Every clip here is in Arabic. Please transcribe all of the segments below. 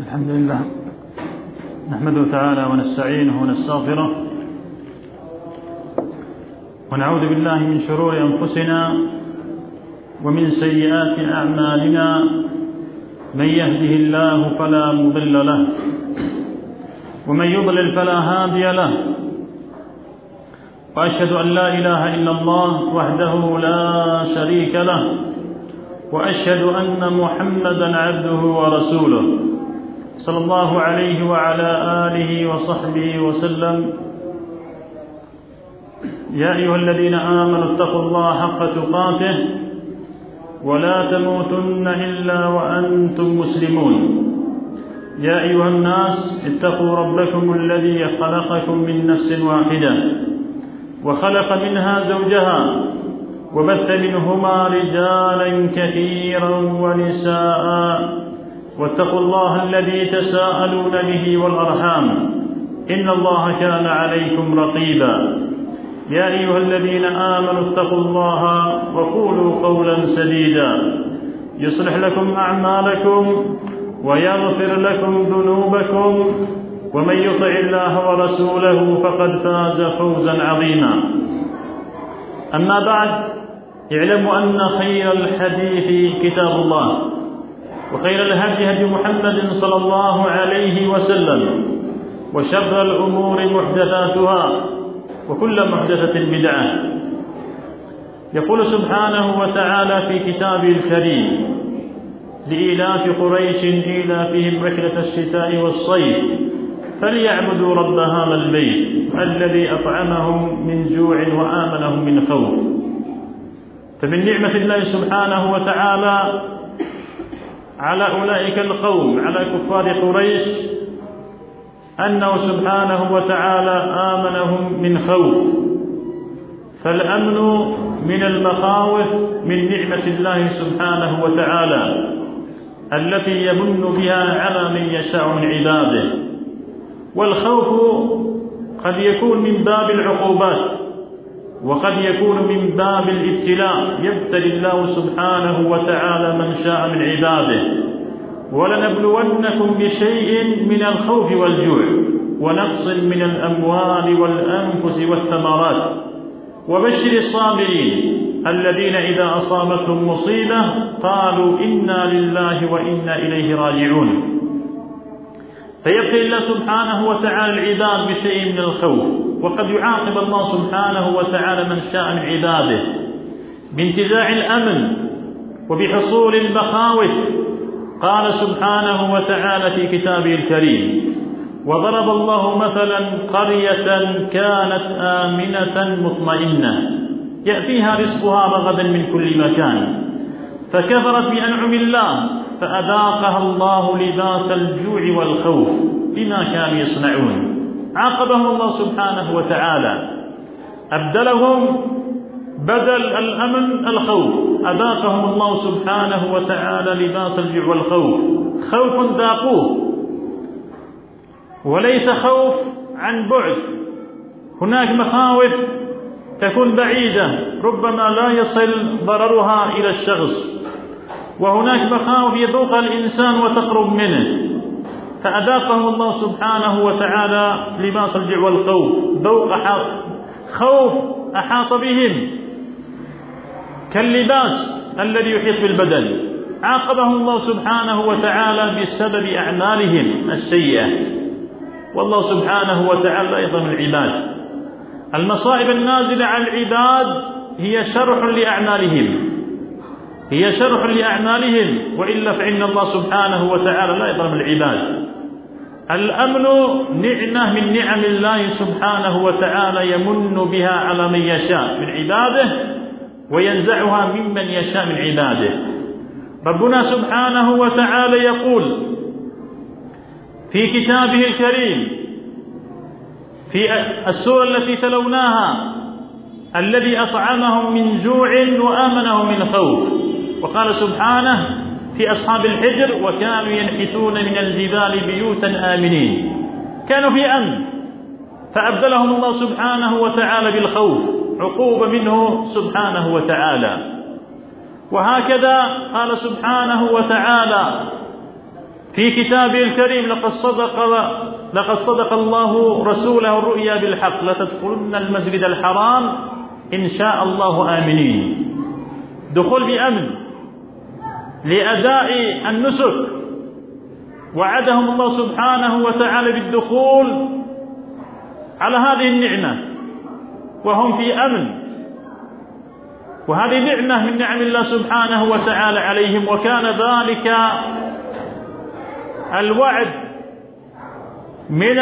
الحمد لله نحمده تعالى ونستعينه ونستغفره ونعوذ بالله من شرور أنفسنا ومن سيئات أعمالنا. من يهده الله فلا مضل له ومن يضلل فلا هادي له، وأشهد أن لا إله إلا الله وحده لا شريك له، وأشهد أن محمدا عبده ورسوله صلى الله عليه وعلى آله وصحبه وسلم. يا أيها الذين آمنوا اتقوا الله حق تقاته ولا تموتن إلا وأنتم مسلمون. يا أيها الناس اتقوا ربكم الذي خلقكم من نفس واحدة وخلق منها زوجها وبث منهما رجالا كثيرا ونساء، واتقوا الله الذي تساءلون به والأرحام إن الله كان عليكم رقيبا. يا أيها الذين آمنوا اتقوا الله وقولوا قولا سديدا يصلح لكم أعمالكم ويغفر لكم ذنوبكم، ومن يطع الله ورسوله فقد فاز فوزا عظيما. أما بعد، اعلموا أن خير الحديث كتاب الله، وخير الهدي هدي محمد صلى الله عليه وسلم، وشر الأمور محدثاتها وكل محدثة بدعة. يقول سبحانه وتعالى في كتابه الكريم: لإيلاف قريش إيلافهم رحلة الشتاء والصيف فليعبدوا رب هذا البيت الذي أطعمهم من جوع وآمنهم من خوف. فمن نعمة الله سبحانه وتعالى على أولئك القوم، على كفار قريش، أنه سبحانه وتعالى آمنهم من خوف. فالأمن من المخاوف من نعمة الله سبحانه وتعالى التي يمن بها على من يشاء من عباده. والخوف قد يكون من باب العقوبات، وقد يكون من باب الابتلاء، يبتلي الله سبحانه وتعالى من شاء من عباده. ولنبلونكم بشيء من الخوف والجوع ونقص من الأموال والأنفس والثمرات وبشر الصابرين الذين إذا أصابتهم مصيبة قالوا إنا لله وإنا إليه راجعون. فيبتلي الله سبحانه وتعالى العباد بشيء من الخوف، وقد يعاقب الله سبحانه وتعالى من شاء من عباده بانتزاع الأمن وبحصول المخاوف. قال سبحانه وتعالى في كتابه الكريم: وضرب الله مثلا قرية كانت آمنة مطمئنة يأتيها رزقها رغدا من كل مكان فكفرت بأنعم الله فأذاقها الله لباس الجوع والخوف بما كانوا يصنعون. عاقبهم الله سبحانه وتعالى، أبدلهم بدل الأمن الخوف، أذاقهم الله سبحانه وتعالى لباس الجوع والخوف. خوف ذاقوه، وليس خوف عن بعد. هناك مخاوف تكون بعيدة ربما لا يصل ضررها إلى الشخص، وهناك مخاوف يذوقها الإنسان وتقرب منه. فأذاقهم الله سبحانه وتعالى لباس الجوع والخوف، ذوق خوف أحاط بهم كاللباس الذي يحيط بالبدن. عاقبهم الله سبحانه وتعالى بسبب أعمالهم السيئة، والله سبحانه وتعالى لا يظلم العباد. المصائب النازلة على العباد هي شرح لأعمالهم، هي شرح لأعمالهم، وإلا فإن الله سبحانه وتعالى لا يظلم العباد. الأمن نعمة من نعم الله سبحانه وتعالى يمن بها على من يشاء من عباده وينزعها ممن يشاء من عباده. ربنا سبحانه وتعالى يقول في كتابه الكريم في السورة التي تلوناها: الذي أطعمهم من جوع وآمنهم من خوف. وقال سبحانه في أصحاب الحجر: وكانوا ينحتون من الجبال بيوتا آمنين. كانوا في أمن، فأبدلهم الله سبحانه وتعالى بالخوف، عقوبة منه سبحانه وتعالى. وهكذا قال سبحانه وتعالى في كتابه الكريم: لقد صدق الله رسوله الرؤيا بالحق لتدخلن المسجد الحرام إن شاء الله آمنين. دخول بأمن لأداء النسك، وعدهم الله سبحانه وتعالى بالدخول على هذه النعمة وهم في أمن، وهذه نعمة من نعم الله سبحانه وتعالى عليهم. وكان ذلك الوعد من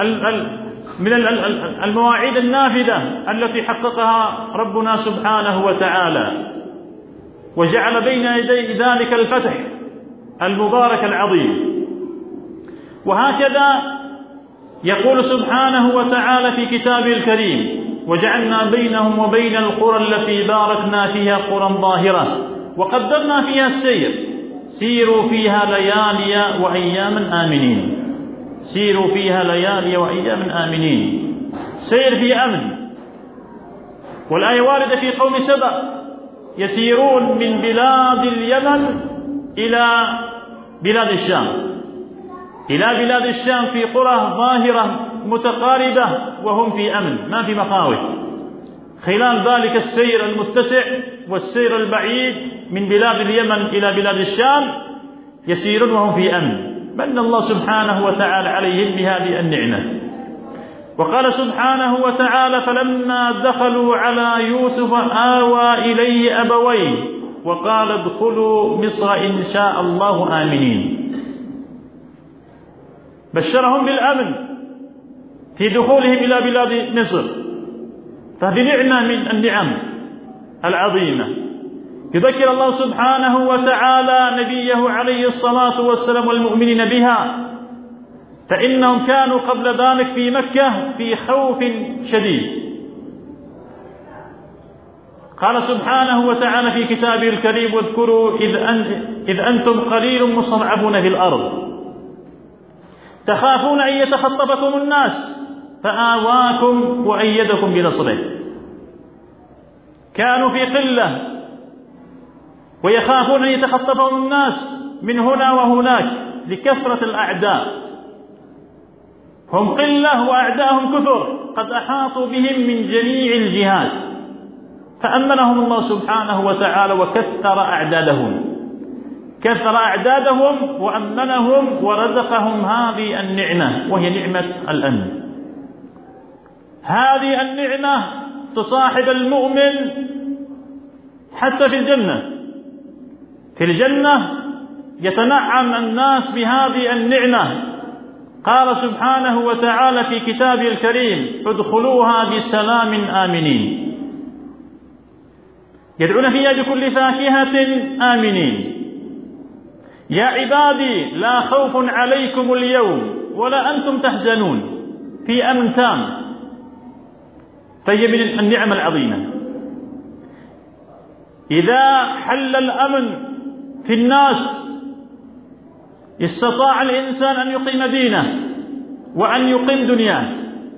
المواعيد النافذة التي حققها ربنا سبحانه وتعالى، وجعل بين يدي ذلك الفتح المبارك العظيم. وهكذا يقول سبحانه وتعالى في كتابه الكريم: وجعلنا بينهم وبين القرى التي باركنا فيها قرى ظاهرة وقدرنا فيها السير سيروا فيها ليالي وأياما آمنين. سيروا فيها ليالي وأياما آمنين، سير في أمن. والآية واردة في قوم سبأ: يسيرون من بلاد اليمن إلى بلاد الشام، إلى بلاد الشام في قرى ظاهرة متقاربة وهم في أمن، ما في مخاوف. خلال ذلك السير المتسع والسير البعيد من بلاد اليمن إلى بلاد الشام يسيرون وهم في أمن. من الله سبحانه وتعالى عليهم بهذه النعمة. وقال سبحانه وتعالى: فلما دخلوا على يوسف آوى إليه أبويه وقال ادخلوا مصر إن شاء الله آمنين. بشرهم بالأمن في دخولهم إلى بلاد مصر، فهذه نعمة من النعم العظيمة. يذكر الله سبحانه وتعالى نبيه عليه الصلاة والسلام والمؤمنين بها، فإنهم كانوا قبل ذلك في مكة في خوف شديد. قال سبحانه وتعالى في كتابه الكريم: واذكروا إذ أنتم قليل مستضعفون في الأرض تخافون أن يتخطفكم الناس فآواكم وأيدكم بنصره. كانوا في قلة ويخافون أن يتخطفهم الناس من هنا وهناك لكثرة الأعداء. هم قلة وأعداءهم كثر قد أحاطوا بهم من جميع الجهات، فأمنهم الله سبحانه وتعالى وكثر أعدادهم، كثر أعدادهم وأمنهم ورزقهم هذه النعمة وهي نعمة الأمن. هذه النعمة تصاحب المؤمن حتى في الجنة. في الجنة يتنعم الناس بهذه النعمة. قال سبحانه وتعالى في كتابه الكريم: ادخلوها بسلام آمنين. يدعون فيها بكل فاكهة آمنين. يا عبادي لا خوف عليكم اليوم ولا أنتم تحزنون، في أمن تام. فهي من النعم العظيمة. إذا حل الأمن في الناس استطاع الإنسان أن يقيم دينه وأن يقيم دنياه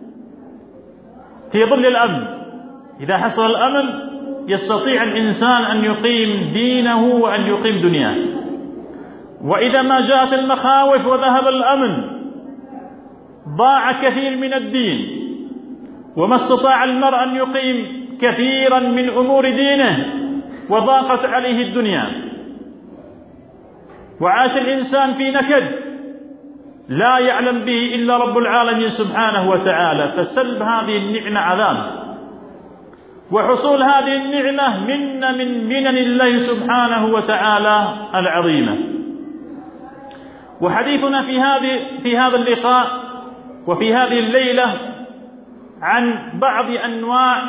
في ظل الأمن. إذا حصل الأمن يستطيع الإنسان أن يقيم دينه وأن يقيم دنياه. وإذا ما جاءت المخاوف وذهب الأمن ضاع كثير من الدين، وما استطاع المرء أن يقيم كثيرا من أمور دينه وضاقت عليه الدنيا، وعاش الإنسان في نكد لا يعلم به إلا رب العالمين سبحانه وتعالى. فسلب هذه النعمة عذاب، وحصول هذه النعمة من منن الله سبحانه وتعالى العظيمة. وحديثنا في هذا اللقاء وفي هذه الليلة عن بعض أنواع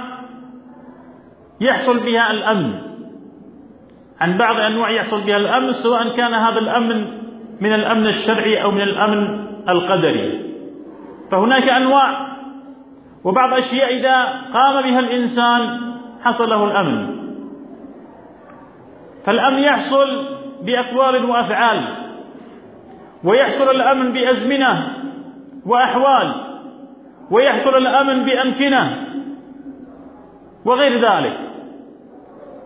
يحصل بها الأمن، عن بعض أنواع يحصل بها الأمن، سواء كان هذا الأمن من الأمن الشرعي أو من الأمن القدري. فهناك أنواع وبعض أشياء إذا قام بها الإنسان حصل له الأمن. فالأمن يحصل بأقوال وأفعال، ويحصل الأمن بأزمنة وأحوال، ويحصل الأمن بأمكنة وغير ذلك.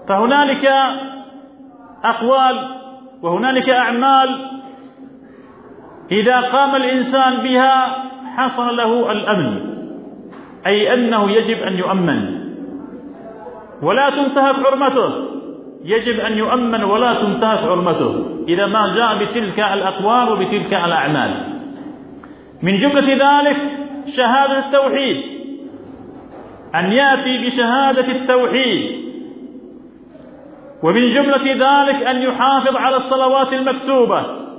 فهنالك أقوال وهنالك أعمال إذا قام الإنسان بها حصل له الأمن، أي أنه يجب أن يؤمن ولا تنتهك حرمته، يجب أن يؤمن ولا تنتهك حرمته إذا ما جاء بتلك الأقوال وبتلك الأعمال. من جملة ذلك شهادة التوحيد، أن يأتي بشهادة التوحيد. ومن جملة ذلك أن يحافظ على الصلوات المكتوبة.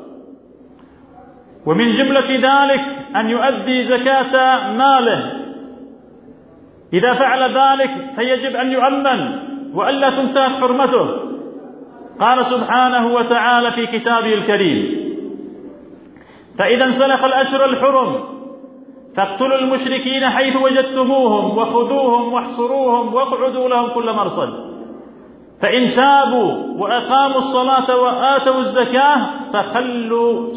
ومن جملة ذلك أن يؤدي زكاة ماله، إذا فعل ذلك فيجب أن يؤمن وألا تنتهك حرمته. قال سبحانه وتعالى في كتابه الكريم: فإذا انسلخ الأشهر الحرم فاقتلوا المشركين حيث وجدتموهم وخذوهم واحصروهم واقعدوا لهم كل مرصد، فإن تابوا وأقاموا الصلاة وآتوا الزكاة فخلوا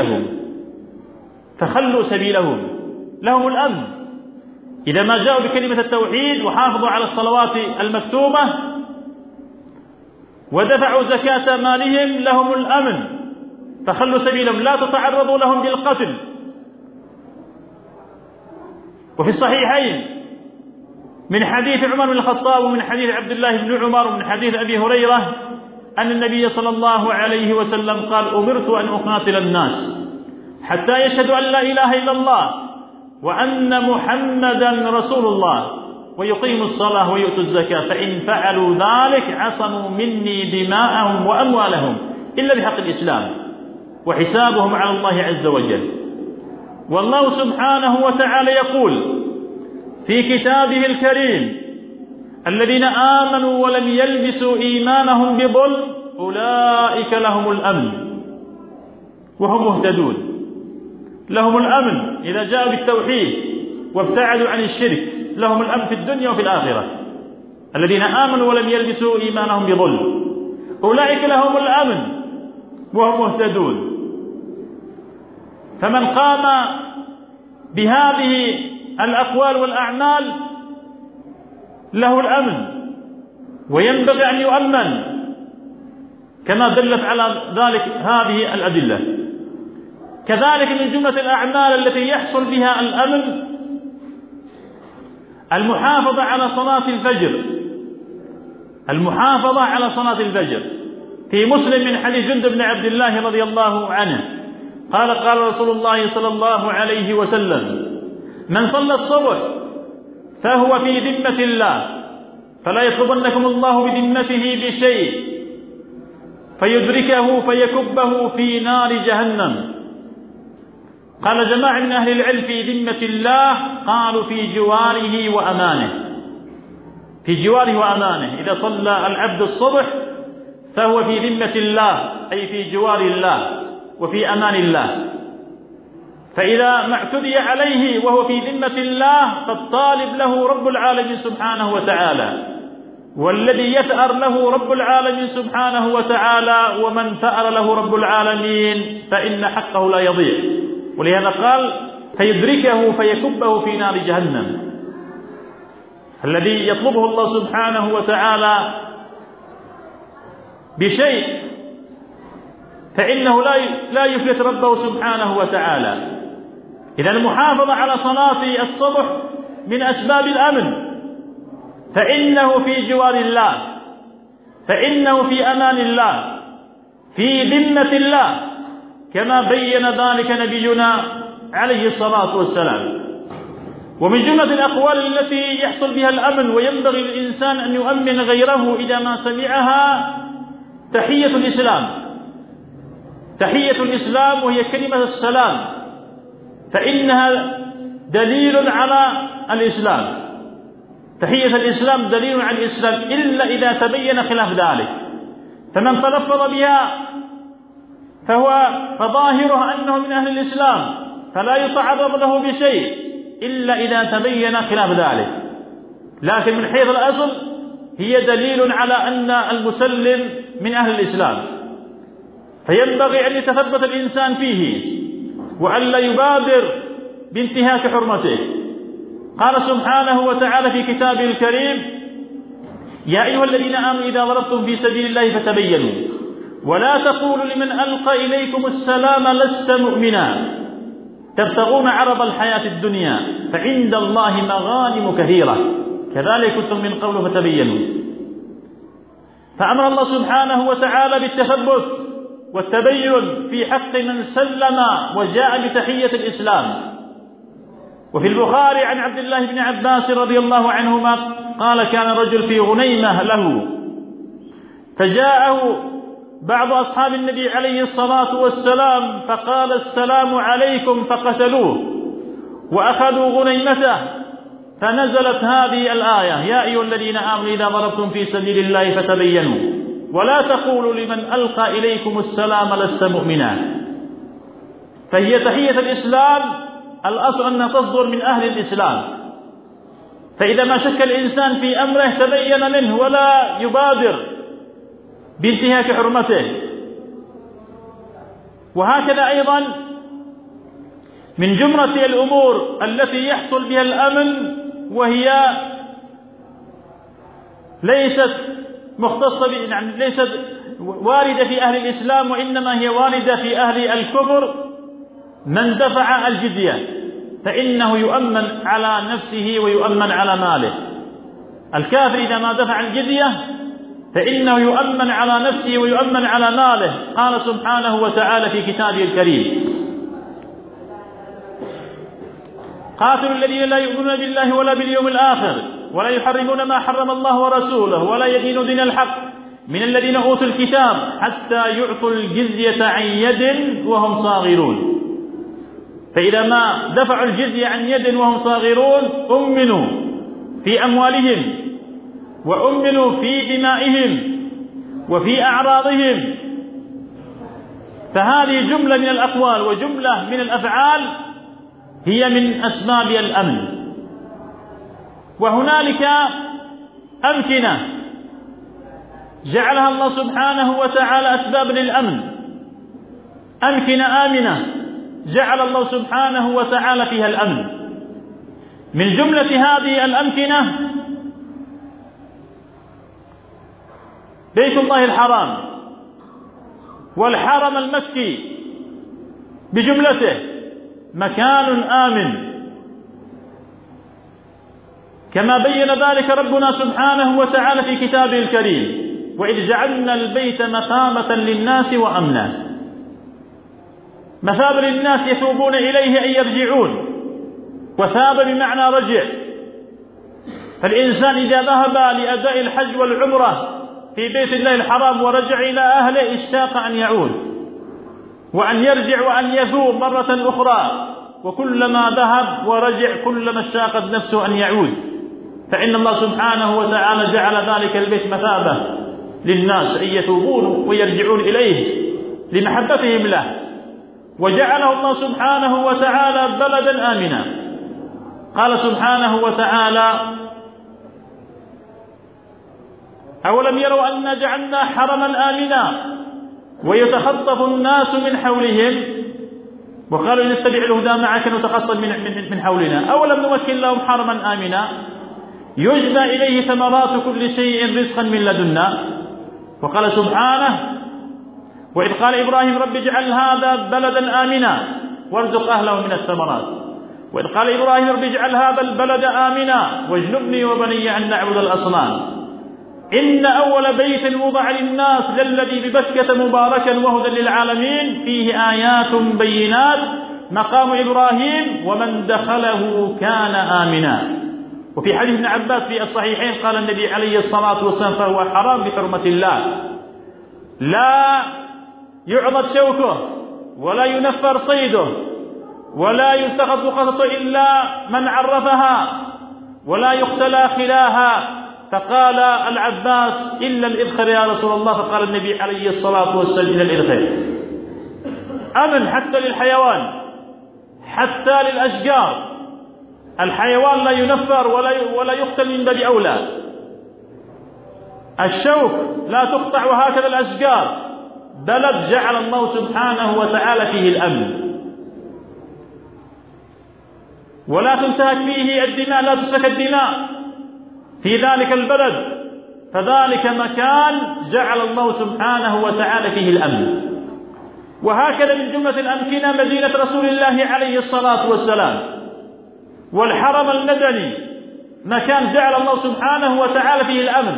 سبيلهم، لهم الأمن. إذا ما جاءوا بكلمة التوحيد وحافظوا على الصلوات المكتوبة ودفعوا زكاة مالهم لهم الأمن، فخلوا سبيلهم، لا تتعرضوا لهم بالقتل. وفي الصحيحين من حديث عمر بن الخطاب ومن حديث عبد الله بن عمر ومن حديث أبي هريرة أن النبي صلى الله عليه وسلم قال: أمرت أن أقاتل الناس حتى يشهدوا أن لا إله إلا الله وأن محمدا رسول الله ويقيموا الصلاة ويؤتوا الزكاة، فإن فعلوا ذلك عصموا مني دماءهم وأموالهم إلا بحق الإسلام وحسابهم على الله عز وجل. والله سبحانه وتعالى يقول في كتابه الكريم: الذين آمنوا ولم يلبسوا إيمانهم بظلم أولئك لهم الأمن وهم مهتدون. لهم الأمن إذا جاءوا بالتوحيد وابتعدوا عن الشرك، لهم الأمن في الدنيا وفي الآخرة. الذين آمنوا ولم يلبسوا إيمانهم بظلم أولئك لهم الأمن وهم مهتدون. فمن قام بهذه الأقوال والأعمال له الأمن وينبغي أن يؤمن، كما دلت على ذلك هذه الأدلة. كذلك من جملة الأعمال التي يحصل بها الأمن المحافظة على صلاة الفجر. في مسلم من حديث جندب بن عبد الله رضي الله عنه قال رسول الله صلى الله عليه وسلم: من صلى الصبح فهو في ذمة الله، فلا يطلبنكم الله بذمته بشيء فيدركه فيكبه في نار جهنم. قال جماعة من أهل العلم: في ذمة الله، قالوا في جواره وأمانه. إذا صلى العبد الصبح فهو في ذمة الله، أي في جوار الله وفي أمان الله. فإذا ما اعتدي عليه وهو في ذمة الله فالطالب له رب العالمين سبحانه وتعالى، والذي يثأر له رب العالمين سبحانه وتعالى، ومن ثأر له رب العالمين فإن حقه لا يضيع. ولهذا قال: فيدركه فيكبه في نار جهنم. الذي يطلبه الله سبحانه وتعالى بشيء فإنه لا يفلت ربه سبحانه وتعالى. إذا المحافظة على صلاة الصبح من أسباب الأمن، فإنه في جوار الله، فإنه في أمان الله، في ذمة الله، كما بين ذلك نبينا عليه الصلاة والسلام. ومن جملة الأقوال التي يحصل بها الأمن وينبغي للإنسان أن يؤمن غيره إذا ما سمعها تحية الإسلام، وهي كلمة السلام، فإنها دليل على الإسلام. تحية الإسلام دليل على الإسلام إلا إذا تبين خلاف ذلك. فمن تلفظ بها فظاهره أنه من أهل الإسلام، فلا يتعرض له بشيء إلا إذا تبين خلاف ذلك. لكن من حيث الأصل هي دليل على أن المسلم من أهل الإسلام، فينبغي أن يتثبت الإنسان فيه وأن لا يبادر بانتهاك حرمته. قال سبحانه وتعالى في كتابه الكريم: يا أيها الذين آمنوا إذا ضربتم في سبيل الله فتبينوا ولا تقولوا لمن ألقى إليكم السلام لست مؤمنا تبتغون عرض الحياة الدنيا فعند الله مغانم كثيرة كذلك كنتم من قبل فتبينوا. فأمر الله سبحانه وتعالى بالتثبت والتبين في حق من سلم وجاء بتحية الإسلام. وفي البخاري عن عبد الله بن عباس رضي الله عنهما قال كان رجل في غنيمة له فجاءه بعض أصحاب النبي عليه الصلاة والسلام فقال السلام عليكم فقتلوه وأخذوا غنيمته فنزلت هذه الآية يا أيها الذين آمنوا إذا ضربتم في سبيل الله فتبينوا ولا تقولوا لمن ألقى إليكم السلام لست مؤمنا. فهي تحية الإسلام الأصل أنها تصدر من أهل الإسلام، فإذا ما شك الإنسان في أمره تبين منه ولا يبادر بانتهاك حرمته. وهكذا أيضا من جملة الأمور التي يحصل بها الأمن وهي ليست مختصة يعني ليست واردة في أهل الإسلام وإنما هي واردة في أهل الكفر، من دفع الجزية فإنه يؤمن على نفسه ويؤمن على ماله. الكافر إذا ما دفع الجزية فإنه يؤمن على نفسه ويؤمن على ماله. قال سبحانه وتعالى في كتابه الكريم قاتلوا الذين لا يؤمنون بالله ولا باليوم الآخر ولا يحرمون ما حرم الله ورسوله ولا يدينون دين الحق من الذين أوتوا الكتاب حتى يعطوا الجزية عن يد وهم صاغرون. فإذا ما دفعوا الجزية عن يد وهم صاغرون أمنوا في أموالهم وأمنوا في دمائهم وفي أعراضهم. فهذه جملة من الأقوال وجملة من الأفعال هي من أسباب الأمن. وهنالك أمكنة جعلها الله سبحانه وتعالى أسباب للأمن، أمكنة آمنة جعل الله سبحانه وتعالى فيها الأمن. من جملة هذه الأمكنة بيت الله الحرام والحرم المكي بجملته مكان آمن، كما بين ذلك ربنا سبحانه وتعالى في كتابه الكريم وإذ جعلنا البيت مثابة للناس وأمنا. مثابة للناس يثوبون إليه أن يرجعون، وثاب بمعنى رجع. فالإنسان إذا ذهب لأداء الحج والعمرة في بيت الله الحرام ورجع إلى أهله اشتاق أن يعود وأن يرجع وأن يثوب مرة أخرى، وكلما ذهب ورجع كلما اشتاقت نفسه أن يعود. فإن الله سبحانه وتعالى جعل ذلك البيت مثابة للناس أن يثوبون ويرجعون إليه لمحبتهم له، وجعله الله سبحانه وتعالى بلدا آمنا. قال سبحانه وتعالى أولم يروا أنا جعلنا حرما آمنا ويتخطف الناس من حولهم وقالوا نتبع الهدى معك نتخطف من حولنا أولم نمكن لهم حرما آمنا يجبى إليه ثمرات كل شيء رزقا من لدنا. وقال سبحانه وإذ قال إبراهيم رب اجعل هذا بلدا آمنا وارزق أهله من الثمرات. وإذ قال إبراهيم رب اجعل هذا البلد آمنا واجنبني وبني أن نعبد الأصنام. إن أول بيت وضع للناس للذي ببكة مباركا وهدى للعالمين فيه آيات بينات مقام إبراهيم ومن دخله كان آمنا. وفي حديث ابن عباس في الصحيحين قال النبي عليه الصلاة والسلام فهو حرام بحرمة الله لا يعضد شوكه ولا ينفر صيده ولا يلتقط قطته إلا من عرفها ولا يختلى خلاها. فقال العباس إلا الإذخر يا رسول الله. فقال النبي عليه الصلاة والسلام إلا الإذخر. أمن حتى للحيوان حتى للأشجار. الحيوان لا ينفر ولا يقتل من باب أولى. الشوك لا تقطع وهكذا الأشجار. بلد جعل الله سبحانه وتعالى فيه الأمن ولا تنتهك فيه الدماء، لا تسفك الدماء في ذلك البلد فذلك مكان جعل الله سبحانه وتعالى فيه الأمن. وهكذا من جملة الأمكنة مدينة رسول الله عليه الصلاة والسلام والحرم المدني مكان جعل الله سبحانه وتعالى فيه الأمن،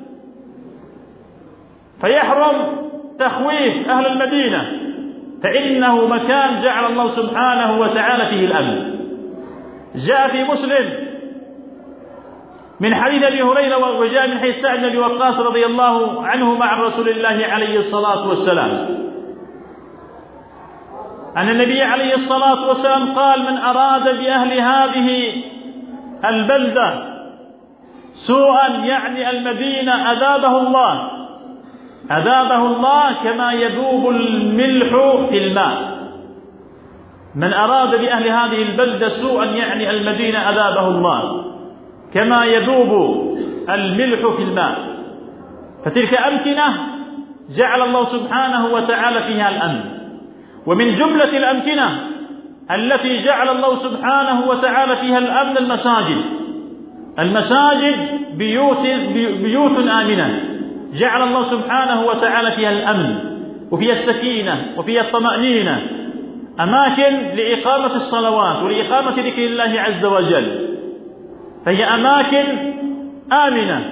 فيحرم تخويف أهل المدينة، فإنه مكان جعل الله سبحانه وتعالى فيه الأمن. جاء في مسلم من حديث أبي هريرة، وجاء من حديث سعد بن أبي وقاص رضي الله عنه مع رسول الله عليه الصلاة والسلام أن النبي عليه الصلاة والسلام قال: من أراد بأهل هذه البلدة سوءا، يعني المدينة، أذابه الله كما يذوب الملح في الماء. من أراد بأهل هذه البلدة سوءا يعني المدينة أذابه الله كما يذوب الملح في الماء. فتلك أمكنة جعل الله سبحانه وتعالى فيها الأمن. ومن جملة الأمكنة التي جعل الله سبحانه وتعالى فيها الأمن المساجد بيوت آمنة جعل الله سبحانه وتعالى فيها الأمن وفيها السكينة وفيها الطمأنينة، أماكن لإقامة الصلوات ولإقامة ذكر الله عز وجل، فهي أماكن آمنة.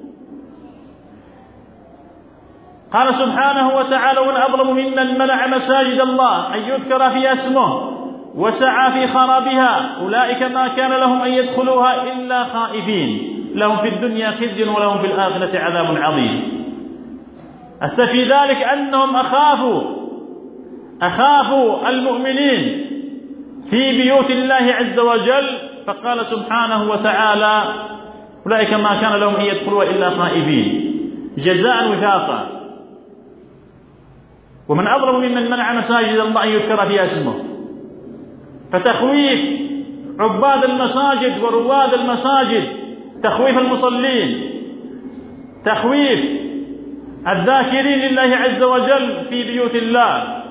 قال سبحانه وتعالى: ومن أظلم ممن منع مساجد الله أن يذكر فيها اسمه وسعى في خرابها أولئك ما كان لهم أن يدخلوها إلا خائفين لهم في الدنيا خزي ولهم في الآخرة عذاب عظيم. في ذلك أنهم أخافوا المؤمنين في بيوت الله عز وجل، فقال سبحانه وتعالى: أولئك ما كان لهم أن يدخلوها إلا خائفين جزاء وفاقا. ومن أظلم ممن منع مساجد الله أن يذكر فيها اسمه، فتخويف عباد المساجد ورواد المساجد، تخويف المصلين، تخويف الذاكرين لله عز وجل في بيوت الله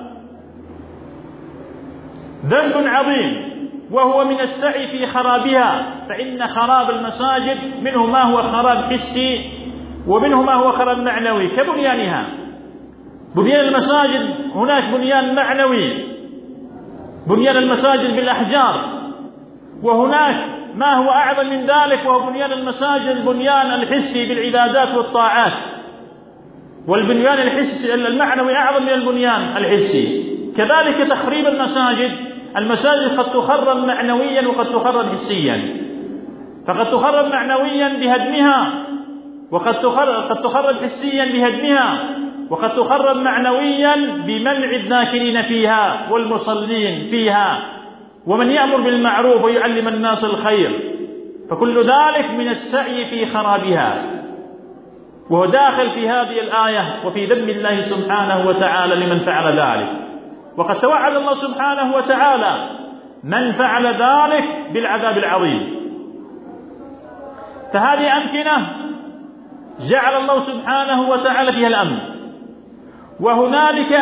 ذنب عظيم، وهو من السعي في خرابها. فإن خراب المساجد منه ما هو خراب حسي ومنه ما هو خراب معنوي كبنيانها. بنيان المساجد هناك بنيان معنوي، بنيان المساجد بالأحجار، وهناك ما هو أعظم من ذلك وهو بنيان المساجد البنيان الحسي بالعبادات والطاعات، والبنيان الحسي المعنوي أعظم من البنيان الحسي. كذلك تخريب المساجد قد تخرب معنويا وقد تخرب حسيا، فقد تخرب معنويا بهدمها، وقد تخرب حسيا بهدمها، وقد تخرب معنويا بمنع الذاكرين فيها والمصلين فيها ومن يأمر بالمعروف ويعلم الناس الخير، فكل ذلك من السعي في خرابها، وهو داخل في هذه الآية وفي ذم الله سبحانه وتعالى لمن فعل ذلك. وقد توعد الله سبحانه وتعالى من فعل ذلك بالعذاب العظيم. فهذه أمكنة جعل الله سبحانه وتعالى فيها الأمن، وهنالك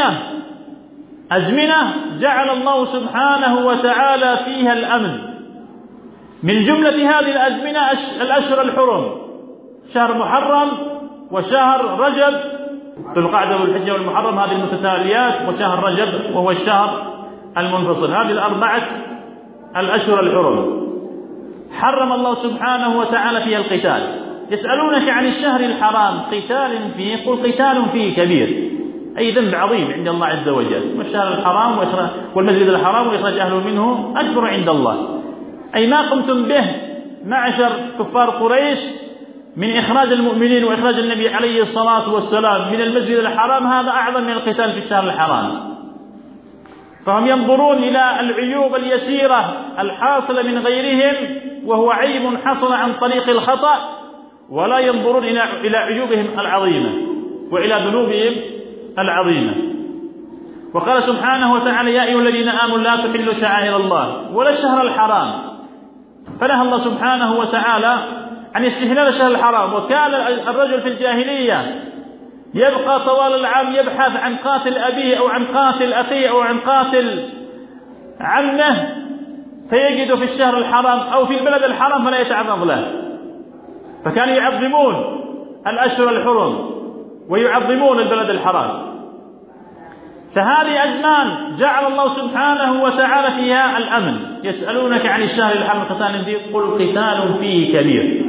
أزمنة جعل الله سبحانه وتعالى فيها الأمن. من جملة هذه الأزمنة الأشهر الحرم، شهر محرم وشهر رجب، ذو القعدة والحجة والمحرم، هذه المتتاليات، وشهر رجب وهو الشهر المنفصل. هذه الأربعة الأشهر الحرم حرم الله سبحانه وتعالى فيها القتال. يسألونك عن الشهر الحرام قتال فيه، قل قتال فيه كبير، أي ذنب عظيم عند الله عز وجل. والشهر الحرام والمسجد الحرام وإخراج أهله منه أكبر عند الله، أي ما قمتم به معشر كفار قريش من إخراج المؤمنين وإخراج النبي عليه الصلاة والسلام من المسجد الحرام، هذا أعظم من القتال في الشهر الحرام. فهم ينظرون إلى العيوب اليسيرة الحاصلة من غيرهم، وهو عيب حصل عن طريق الخطأ، ولا ينظرون إلى عيوبهم العظيمة وإلى ذنوبهم العظيمة. وقال سبحانه وتعالى: يا أيها الذين آمنوا لا تحلوا شعائر الله ولا الشهر الحرام. فنهى الله سبحانه وتعالى عن استهلال الشهر الحرام. وكان الرجل في الجاهلية يبقى طوال العام يبحث عن قاتل أبيه أو عن قاتل أخيه أو عن قاتل عمه، فيجد في الشهر الحرام أو في البلد الحرام فلا يتعرض له، فكانوا يعظمون الأشهر الحرم ويعظمون البلد الحرام. فهذه أزمان جعل الله سبحانه وتعالى فيها الأمن. يسألونك عن الشهر الحرام قتال فيه قل قتال فيه كبير.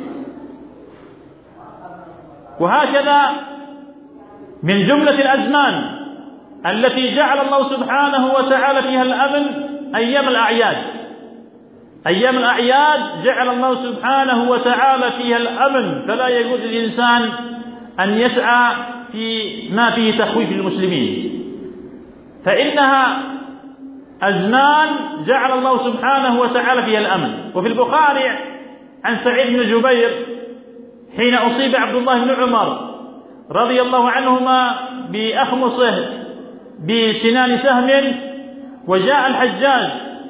وهكذا من جملة الأزمان التي جعل الله سبحانه وتعالى فيها الأمن أيام الأعياد. أيام الأعياد جعل الله سبحانه وتعالى فيها الأمن، فلا يجوز للإنسان أن يسعى في ما فيه تخويف المسلمين، فإنها أزمان جعل الله سبحانه وتعالى فيها الأمن. وفي البخاري عن سعيد بن جبير حين أصيب عبد الله بن عمر رضي الله عنهما بأخمصه بسنان سهم، وجاء الحجاج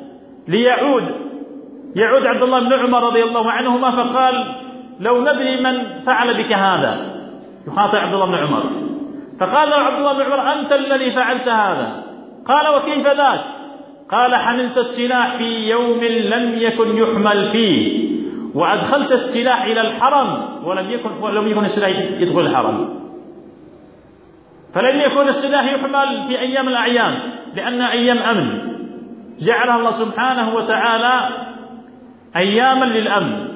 يعود عبد الله بن عمر رضي الله عنهما، فقال لو ندري من فعل بك هذا، يخاطب عبد الله بن عمر، فقال له عبد الله بن عمر أنت الذي فعلت هذا. قال وكيف ذاك؟ قال حملت السلاح في يوم لم يكن يحمل فيه، وأدخلت السلاح إلى الحرم ولم يكن السلاح يدخل الحرم. فلم يكن السلاح يحمل في أيام الأعياد لأن أيام أمن جعلها الله سبحانه وتعالى أياما للأمن.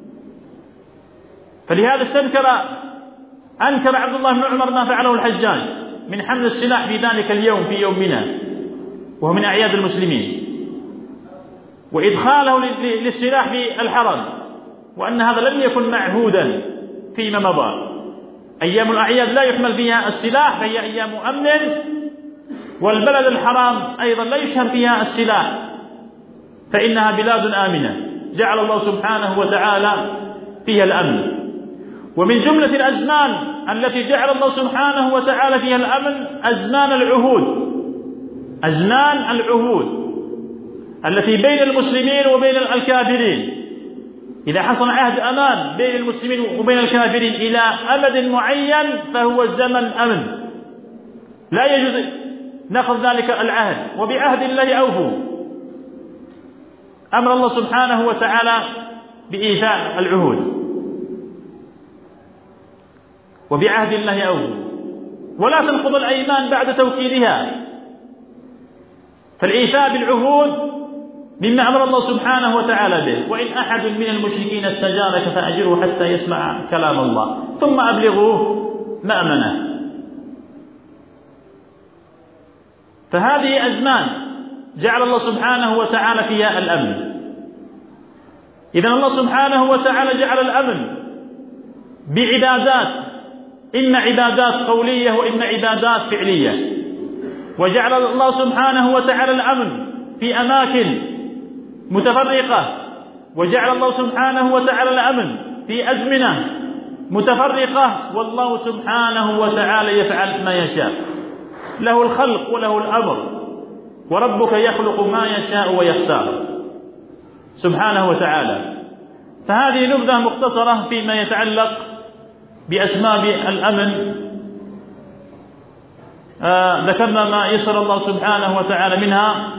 فلهذا أنكر عبد الله بن عمر ما فعله الحجاج من حمل السلاح في ذلك اليوم في يومنا وهو من أعياد المسلمين، وإدخاله للسلاح في الحرم، وأن هذا لم يكن معهودا فيما مضى. أيام الأعياد لا يحمل فيها السلاح، فهي أيام أمن، والبلد الحرام أيضا لا يشهر فيها السلاح، فإنها بلاد آمنة جعل الله سبحانه وتعالى فيها الأمن. ومن جملة الأزمان التي جعل الله سبحانه وتعالى فيها الأمن أزمان العهود التي بين المسلمين وبين الكافرين. إذا حصل عهد أمان بين المسلمين وبين الكافرين إلى أمد معين فهو زمن أمن، لا يجوز نقض ذلك العهد، وبعهد الله أوفوا. أمر الله سبحانه وتعالى بإيفاء العهود، وبعهد الله أوفوا، ولا تنقض الأيمان بعد توكيدها. فالإيفاء بالعهود مما أمر الله سبحانه وتعالى به. وإن أحد من المشركين استجارك فأجره حتى يسمع كلام الله ثم أبلغوه مأمنه. فهذه أزمان جعل الله سبحانه وتعالى فيها الأمن. إذن الله سبحانه وتعالى جعل الأمن بعبادات، إما عبادات قولية وإما عبادات فعلية. وجعل الله سبحانه وتعالى الأمن في أماكن متفرقة، وجعل الله سبحانه وتعالى الأمن في أزمنة متفرقة، والله سبحانه وتعالى يفعل ما يشاء، له الخلق وله الأمر، وربك يخلق ما يشاء ويختار سبحانه وتعالى. فهذه نبذة مختصرة فيما يتعلق بأسباب الأمن. ذكرنا ما يسر الله سبحانه وتعالى منها،